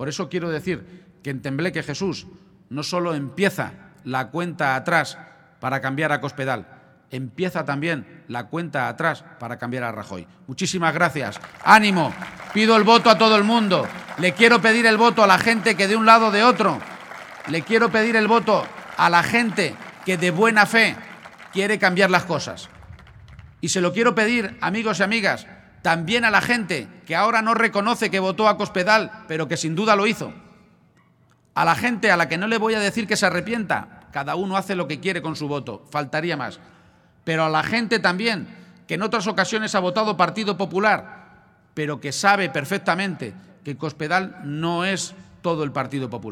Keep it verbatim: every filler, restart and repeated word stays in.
Por eso quiero decir que en Tembleque Jesús no solo empieza la cuenta atrás para cambiar a Cospedal, empieza también la cuenta atrás para cambiar a Rajoy. Muchísimas gracias. ¡Ánimo! Pido el voto a todo el mundo. Le quiero pedir el voto a la gente que de un lado o de otro. Le quiero pedir el voto a la gente que de buena fe quiere cambiar las cosas. Y se lo quiero pedir, amigos y amigas, también a la gente que ahora no reconoce que votó a Cospedal, pero que sin duda lo hizo. A la gente a la que no le voy a decir que se arrepienta. Cada uno hace lo que quiere con su voto, faltaría más. Pero a la gente también que en otras ocasiones ha votado Partido Popular, pero que sabe perfectamente que Cospedal no es todo el Partido Popular.